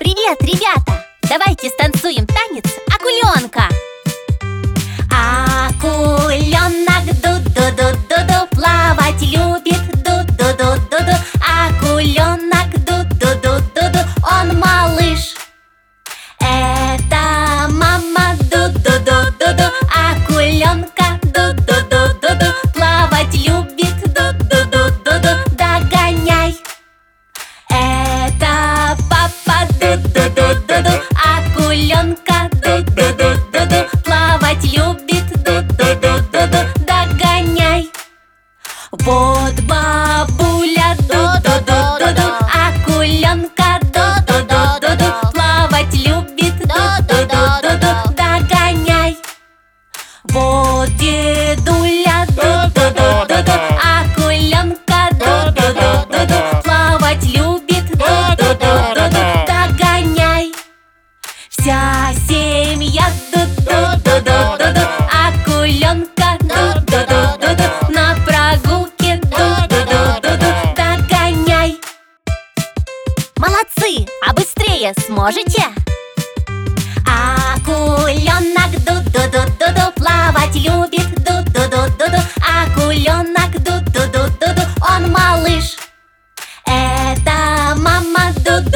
Привет, ребята! Давайте станцуем танец акуленка. Акуленок ду-ду-ду-ду-ду, плавать любит ду-ду-ду-ду-ду. Акуленок ду-ду-ду-ду-ду, он малыш. Это мама ду-ду-ду-ду-ду, акуленка ду-ду-ду-ду-ду, плавать любит ду-ду-ду-ду-ду, догоняй. Это папа ду-ду-ду-ду-ду, акуленка ду-ду-ду-ду-ду, плавать любит ду-ду-ду-ду-ду, догоняй. Вот бабуля ду-ду-ду-ду-ду, акуленка ду-ду-ду-ду-ду, плавать любит ду-ду-ду-ду-ду, догоняй. Вот дедуля ду-ду-ду-ду-ду, акуленка ду-ду-ду-ду-ду, плавать любит ду-ду-ду-ду-ду, догоняй. Вся семья ду-ду-ду-ду-ду, акуленка ду-ду-ду-ду-ду, на прогулке ду-ду-ду-ду-ду, догоняй. Молодцы! А быстрее сможете? Акуленок ду-ду-ду-ду-ду, плавать любит ду-ду-ду-ду-ду, акуленок ду-ду-ду-ду-ду, он малыш. Это мама ду-ду-ду-ду-ду,